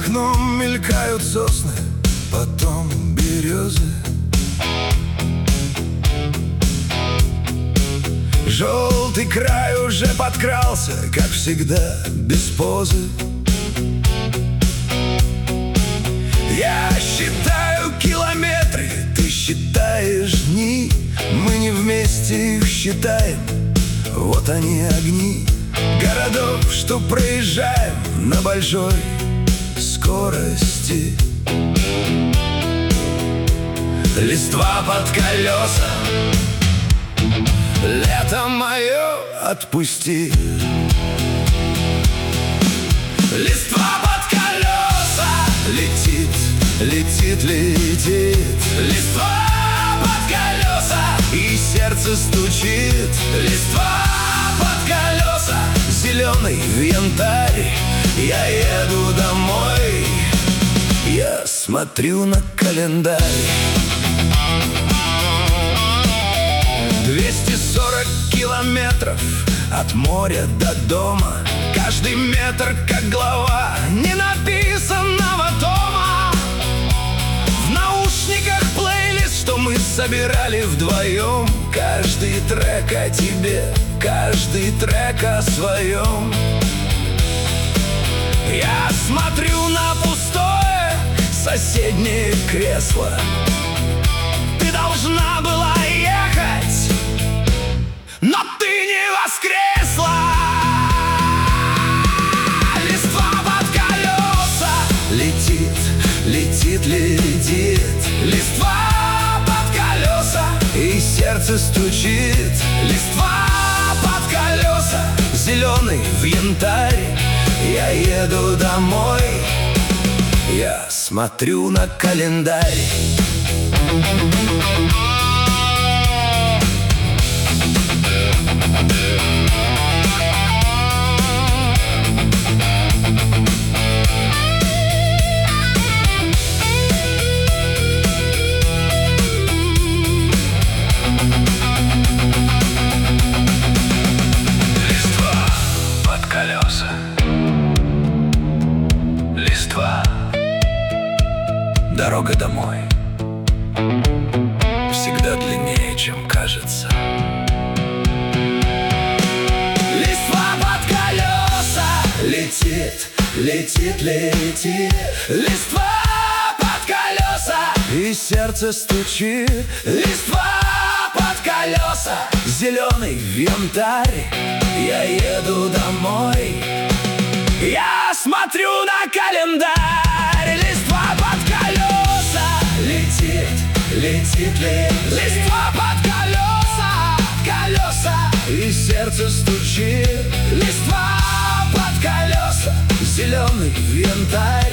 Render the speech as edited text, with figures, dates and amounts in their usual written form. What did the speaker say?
окном мелькают сосны, потом березы. Желтый край уже подкрался, как всегда, без позы. Я считаю километры, ты считаешь дни. Мы не вместе их считаем, вот они огни городов, что проезжаем на большой скорости. Листва под колеса, лето мое отпусти. Листва под колеса, летит, летит, летит. Листва под колеса, и сердце стучит. Листва под колеса, зеленый в янтарь. Я еду домой, я смотрю на календарь. 240 километров от моря до дома. Каждый метр как глава ненаписанного тома. В наушниках плейлист, что мы собирали вдвоем. Каждый трек о тебе, каждый трек о своем. Я смотрю на пустое соседнее кресло. Ты должна была ехать, но ты не воскресла. Листва под колеса, летит, летит, летит. Листва под колеса, и сердце стучит. Листва под колеса, зеленый в янтарь. Я еду домой, я смотрю на календарь. Листва под колеса. Листва. Дорога домой всегда длиннее, чем кажется. Листва под колеса, летит, летит, летит. Листва под колеса, и сердце стучит. Листва под колеса, зеленый в янтарь. Я еду домой, я смотрю на календарь. Листва под колеса, летит, летит, летит. Листва под колеса, колеса, и сердце стучит. Листва под колеса, зеленый в янтарь.